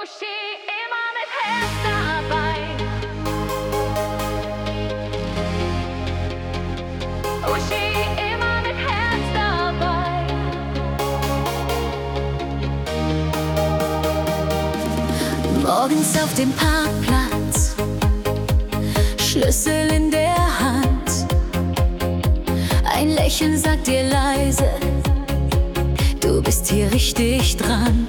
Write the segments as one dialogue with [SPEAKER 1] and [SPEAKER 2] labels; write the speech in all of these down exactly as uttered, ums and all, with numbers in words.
[SPEAKER 1] Uschi immer mit Herz dabei. Uschi immer mit Herz dabei. Morgens auf dem Parkplatz, Schlüssel in der Hand. Ein Lächeln sagt dir leise, du bist hier richtig dran.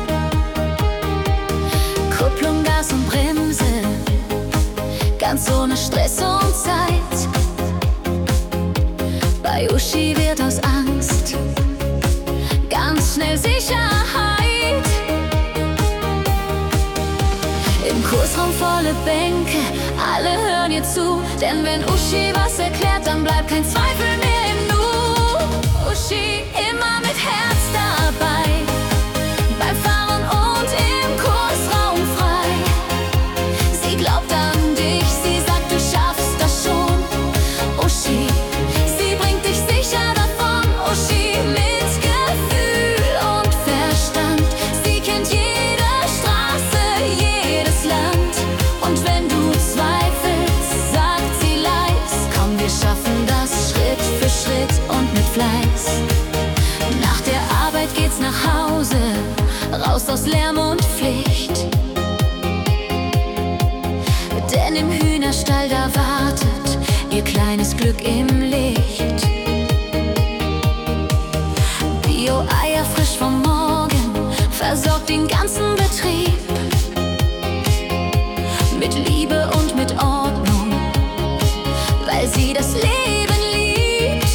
[SPEAKER 1] Kupplung, Gas und Bremse, ganz ohne Stress und Zeit. Bei Uschi wird aus Angst ganz schnell Sicherheit. Im Kursraum volle Bänke, alle hören ihr zu, denn wenn Uschi was erklärt, dann bleibt kein Zweifel mehr im Nu. Uschi immer mit Herz dabei, beim Fahren und im Kursraum frei. Sie glaubt an dich, sie sagt, du schaffst das schon. Uschi, sie bringt dich sicher davon. Uschi mit Gefühl und Verstand, sie kennt jede Straße, jedes Land. Und wenn du zweifelst, sagt sie leis, komm, wir schaffen das Schritt für Schritt und mit Fleiß. Nach der Arbeit geht's nach Hause, raus aus Lärm und Pflicht. Denn im Hühnerstall, da wartet ihr kleines Glück im Licht. Bio-Eier frisch vom Morgen, versorgt den ganzen Betrieb. Mit Liebe und mit Ordnung, weil sie das Leben liebt.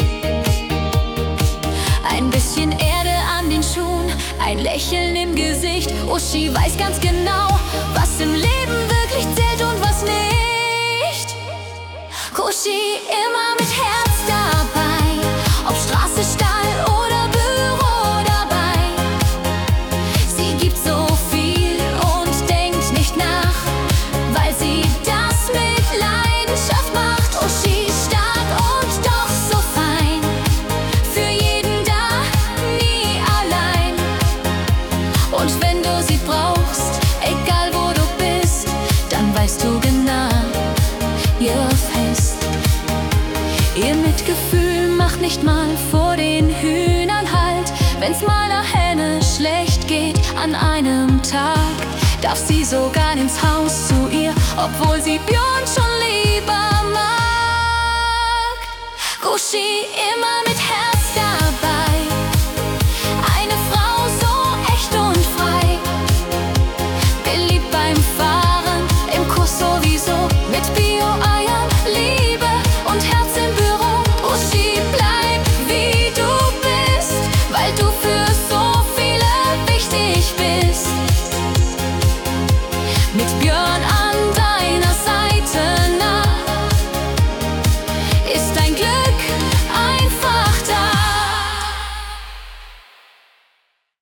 [SPEAKER 1] Ein bisschen Erde an den Schuhen, ein Lächeln im Gesicht. Uschi weiß ganz genau, was im Leben wirklich zählt und was nicht. Uschi immer mit Herz dabei, ob Straße, Stall oder Büro dabei. Sie gibt so viel und denkt nicht nach, weil sie das mit Leidenschaft macht. Uschi stark und doch so fein, für jeden da, nie allein. Und wenn du sie brauchst, egal wo du bist, dann weißt du genau, you're fest. Ihr Mitgefühl macht nicht mal vor den Hühnern Halt. Wenn's mal der Henne schlecht geht an einem Tag, darf sie sogar ins Haus zu ihr, obwohl sie Björn schon lieber mag. Uschi immer mit Herz dabei, eine Frau so echt und frei. Beliebt beim Fahren, im Kurs sowieso, mit Bio-Eiern, Liebe und Herz im Büro. Uschi, bleib wie du bist, weil du für so viele wichtig bist.